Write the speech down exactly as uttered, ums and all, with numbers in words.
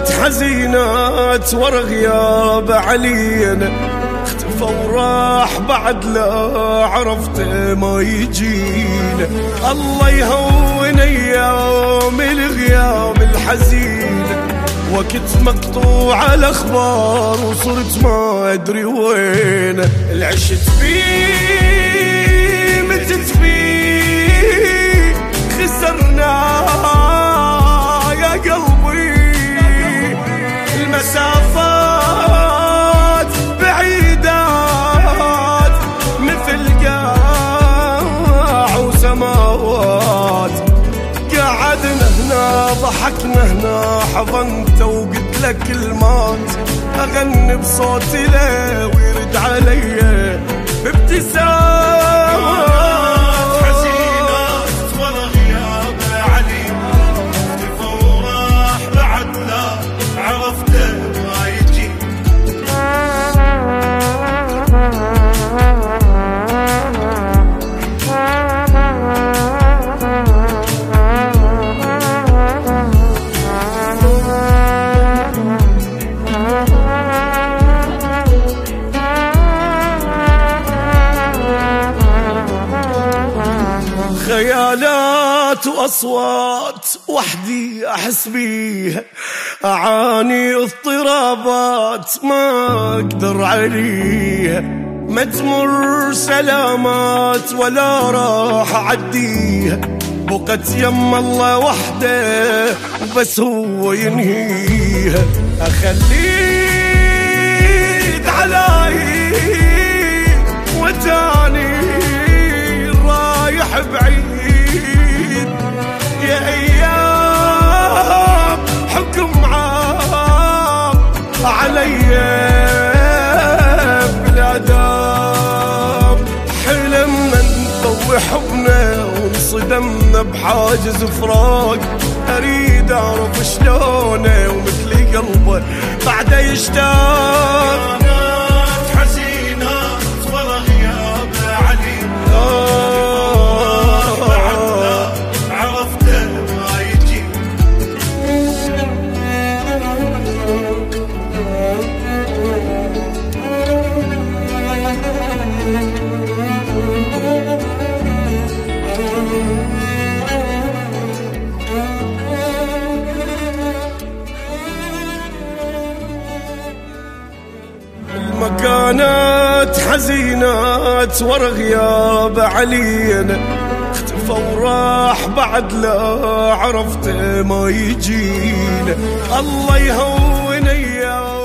مكانات حزينات ورا غياب علينا، اختفى وراح بعد لا عرفته ما يجينا. الله يهون ايام الغياب الحزينة، وقت مقطوع الاخبار وصرت ما ادري وين. العشت فيه متت فيه خسرنا يا قلبي، المسافات بعيدات مثل قاع وسماوات. قعدنا هنا ضحكنا هنا حضنت وقلت لك كلمات، اغني بصوتي له ويرد علي بابتسامات. حزينات ورا غياب علينا، اختفى وراح بعد لا عرفته ما يجي. خيالات وأصوات وحدي أحس بيها، أعاني اضطرابات ما أقدر عليها. ما تمر سلامات ولا راح أعديها، بقت يم الله وحده وبس هو ينهيها. أخليك علي وتاني رايح بعيد، يا ايام حكم عام علي بالعذاب. حلمنا نطوي حبنا وانصدمنا بحاجز فراق، اريد اعرف شلونه ومثلي قلبه بعده يشتاق. حزينات ورا غياب علينا، عرفته ما يجي. المكانات حزينات ورا غياب علينا، اختفى وراح بعد لا عرفته ما يجينا. الله يهون ايام